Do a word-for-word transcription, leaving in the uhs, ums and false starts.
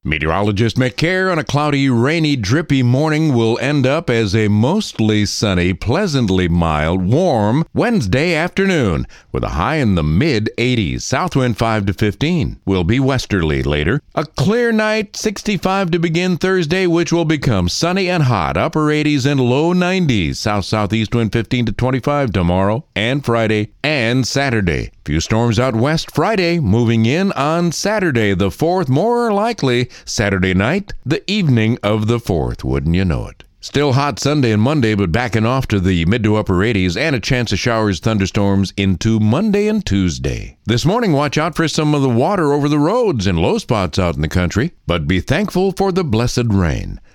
Meteorologist Mick Kerr on a cloudy, rainy, drippy morning will end up as a mostly sunny, pleasantly mild, warm Wednesday afternoon with a high in the mid eighties. South wind five to fifteen. Will be westerly later. A clear night, sixty-five to begin Thursday, which will become sunny and hot, upper eighties and low nineties. South-southeast wind fifteen to twenty-five tomorrow and Friday and Saturday. Few storms out west Friday, moving in on Saturday the fourth, more likely Saturday night, the evening of the fourth, wouldn't you know it. Still hot Sunday and Monday, but backing off to the mid to upper eighties and a chance of showers, thunderstorms into Monday and Tuesday. This morning, watch out for some of the water over the roads and low spots out in the country, but be thankful for the blessed rain.